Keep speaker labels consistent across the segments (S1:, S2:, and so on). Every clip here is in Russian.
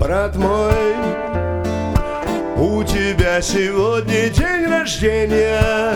S1: Брат мой, у тебя сегодня день рождения.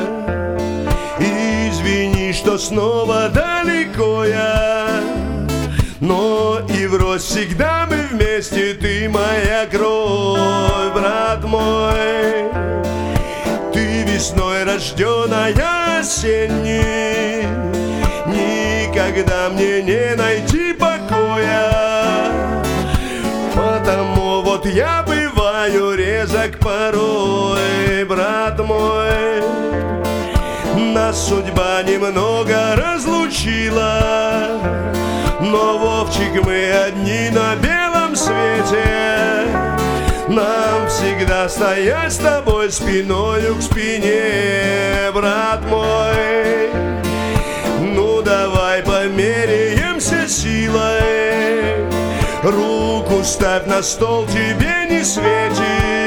S1: Извини, что снова далеко я, но и врозь всегда мы вместе, ты моя кровь. Брат мой, ты весной рожденная осенний, никогда мне не найти покоя, потому вот я бываю резок порой. Брат мой, нас судьба немного разлучила, но, Вовчик, мы одни на белом свете. Нам всегда стоять с тобой спиною к спине. Брат мой, ну давай померяемся силой. Руку ставь на стол, тебе не светит.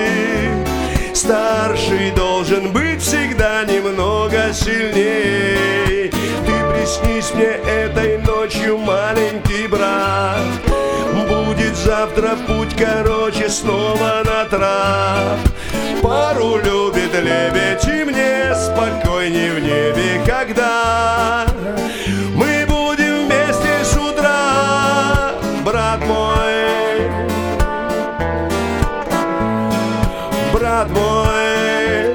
S1: Старший должен быть всегда немного сильней. Ты приснись мне этой ночью, маленький брат. Будет завтра путь короче, снова на трап. Пару любит лебедь, и мне спокойней в небе, когда мы будем вместе с утра. Брат мой, брат мой,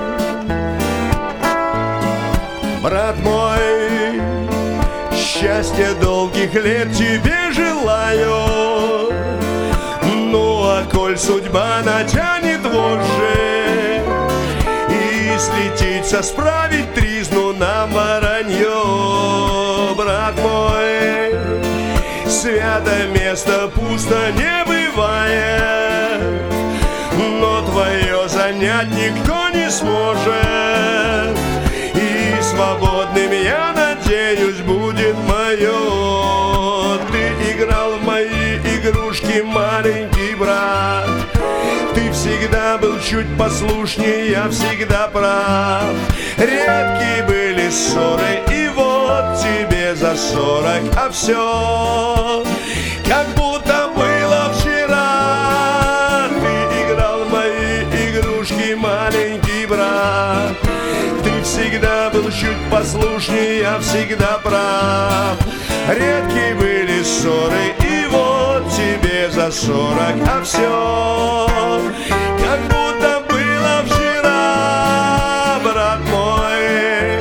S1: брат мой, счастья долгих лет тебе желаю. Ну а коль судьба натянет вожжи и слетится справить тризну нам воронье, брат мой, свято место пусто не бывает, но твое занять никто не сможет, и свободным, я надеюсь, будет мое. Ты играл в мои игрушки, маленький брат. Ты всегда был чуть послушнее, я всегда прав. Редкие были ссоры, и вот тебе за 40, а все как будто было вчера. Ты играл в мои игрушки, маленький брат. Ты всегда был чуть послушнее, я всегда прав. Редкие были ссоры, и вот тебе за 40, а все как будто было вчера. Брат мой,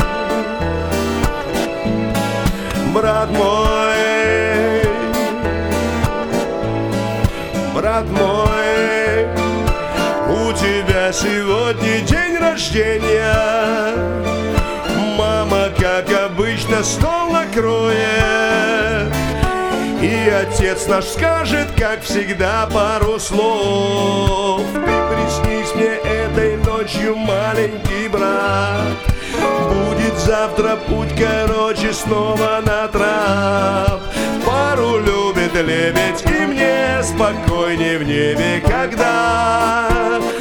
S1: брат мой, брат мой, у тебя сегодня день рождения. Мама, как обычно, стол накроет, и отец наш скажет, как всегда, пару слов. Ты приснись мне этой ночью, маленький брат. Будет завтра путь короче, снова на трап. Пару любит лебедь, и мне спокойней в небе, когда